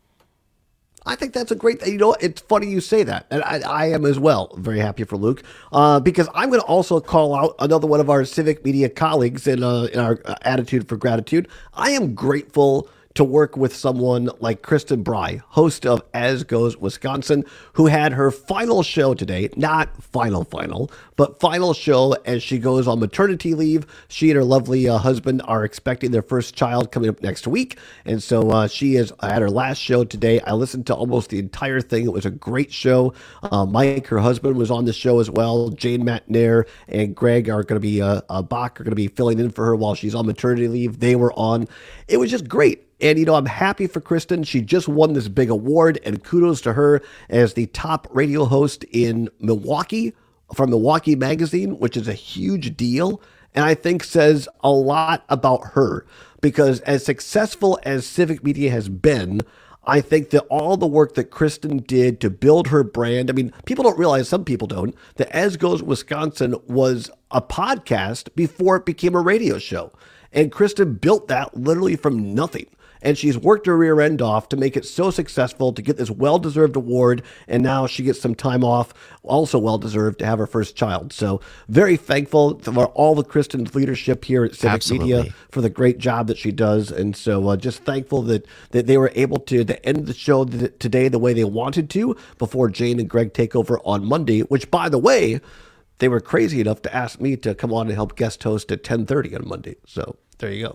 I think that's a great thing. You know, it's funny you say that. And I am as well very happy for Luke because I'm going to also call out another one of our civic media colleagues in our attitude for gratitude. I am grateful to work with someone like Kristen Bry, host of As Goes Wisconsin, who had her final show today, not final, but final show as she goes on maternity leave. She and her lovely husband are expecting their first child coming up next week. And so she is at her last show today. I listened to almost the entire thing. It was a great show. Mike, her husband, was on the show as well. Jane Matnair and Greg are going to be, Bach are going to be filling in for her while she's on maternity leave. They were on. It was just great. And, you know, I'm happy for Kristen. She just won this big award, and kudos to her as the top radio host in Milwaukee from Milwaukee Magazine, which is a huge deal. And I think says a lot about her because as successful as civic media has been, I think that all the work that Kristen did to build her brand, I mean, people don't realize, some people don't, that As Goes Wisconsin was a podcast before it became a radio show. And Kristen built that literally from nothing. And she's worked her rear end off to make it so successful, to get this well-deserved award. And now she gets some time off, also well-deserved, to have her first child. So very thankful for all the Kristen's leadership here at Civic Media for the great job that she does. And so just thankful that they were able to end the show today the way they wanted to before Jane and Greg take over on Monday, which, by the way, they were crazy enough to ask me to come on and help guest host at 10:30 on Monday. So there you go.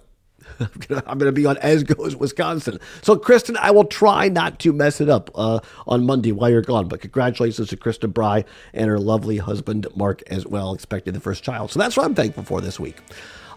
I'm going to be on As Goes Wisconsin. So, Kristen, I will try not to mess it up on Monday while you're gone. But congratulations to Kristen Bry and her lovely husband, Mark, as well, expecting the first child. So that's what I'm thankful for this week.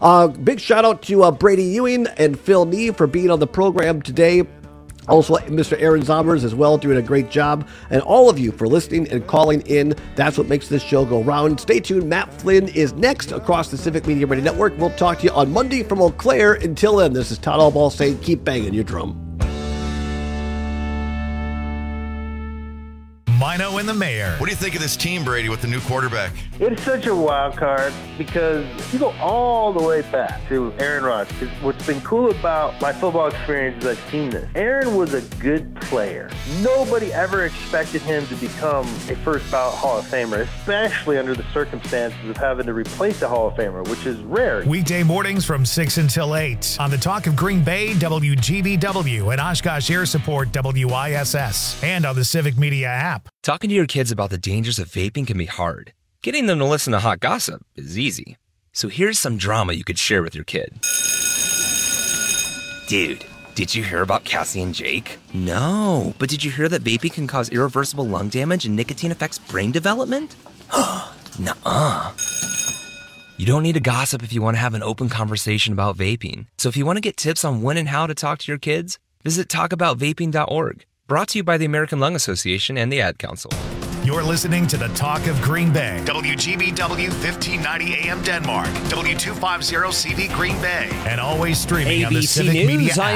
Big shout out to Brady Ewing and Phil Nee for being on the program today. Also, Mr. Aaron Zommers as well, doing a great job. And all of you for listening and calling in. That's what makes this show go round. Stay tuned. Matt Flynn is next across the Civic Media Radio Network. We'll talk to you on Monday from Eau Claire. Until then, this is Todd Allball saying keep banging your drum.
Mino and the mayor.
What do you think of this team, Brady, with the new quarterback?
It's such a wild card because you go all the way back to Aaron Rodgers. What's been cool about my football experience is I've seen this. Aaron was a good player. Nobody ever expected him to become a first ballot Hall of Famer, especially under the circumstances of having to replace a Hall of Famer, which is rare.
Weekday mornings from 6 until 8 on the Talk of Green Bay, WGBW, and Oshkosh Air Support, WISS, and on the Civic Media app.
Talking to your kids about the dangers of vaping can be hard. Getting them to listen to hot gossip is easy. So here's some drama you could share with your kid. Dude, did you hear about Cassie and Jake? No, but did you hear that vaping can cause irreversible lung damage and nicotine affects brain development? Nuh-uh. You don't need to gossip if you want to have an open conversation about vaping. So if you want to get tips on when and how to talk to your kids, visit talkaboutvaping.org. Brought to you by the American Lung Association and the Ad Council.
You're listening to the Talk of Green Bay, WGBW 1590 AM Denmark, W250 CV Green Bay, and always streaming on the
ABC
Civic
News,
Media app.